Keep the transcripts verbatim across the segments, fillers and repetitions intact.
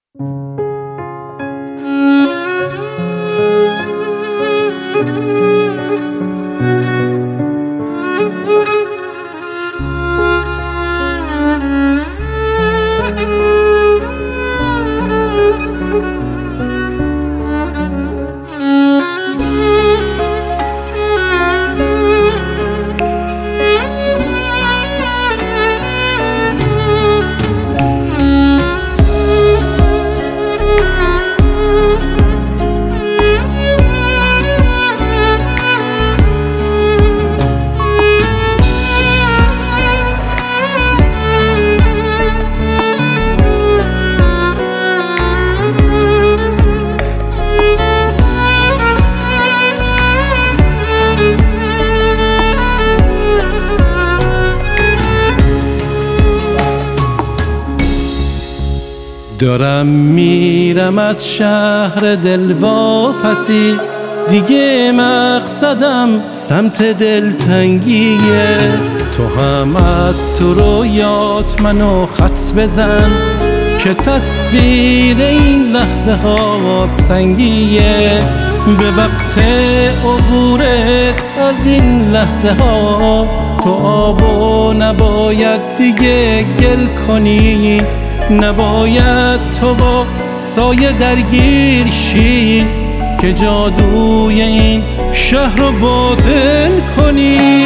دارم میرم از شهر دلواپسی، دیگه مقصدم سمت دلتنگیه. تو هم از تو رویات منو خط بزن که تصویر این لحظه ها سنگیه. به وقت عبورت از این لحظه ها تو آبو نباید دیگه گل کنی، نباید تو با سایه درگیر شی که جادوی این شهر رو باطل کنی.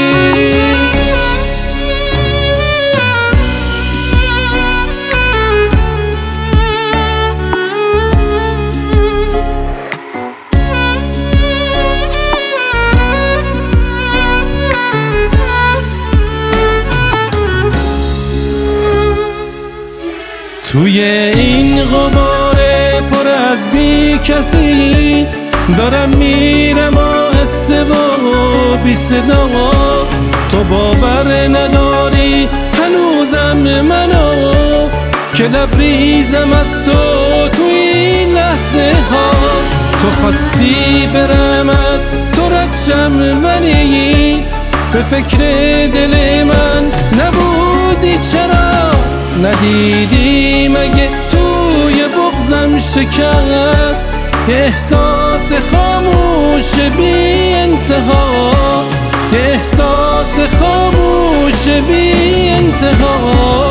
توی این غبار پر از بی کسی دارم میرم آهسته و بی صدا. تو باور نداری هنوزم منو که لبریزم از تو توی این لحظه ها. تو خواستی برم از تو ردشم ولی به فکر دل من نبودی، چرا ندیدی مگه توی بغضم شکست احساس خاموش بی انتها، احساس خاموش بی انتها.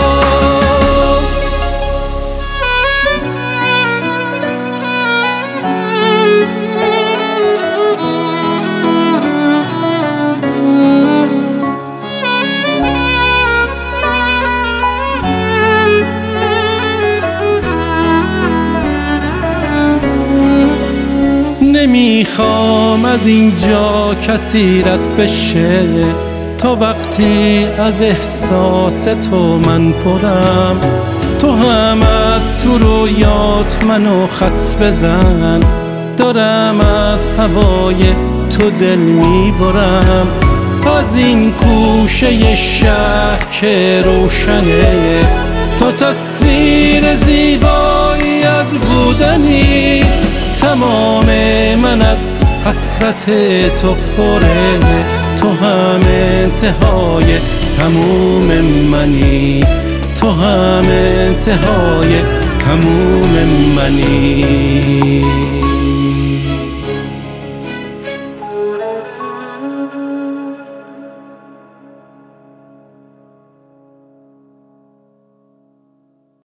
نمیخوام از اینجا کسی رد بشه تا وقتی از احساس تو من پرم. تو هم از تو رویات منو خط بزن، دارم از هوای تو دل میبرم. از این کوشه شهر که روشنه تو تصویر زیبایی از بودنی. تمام من از حسرت تو پره، تو هم انتهای تموم منی، تو هم انتهای تموم منی.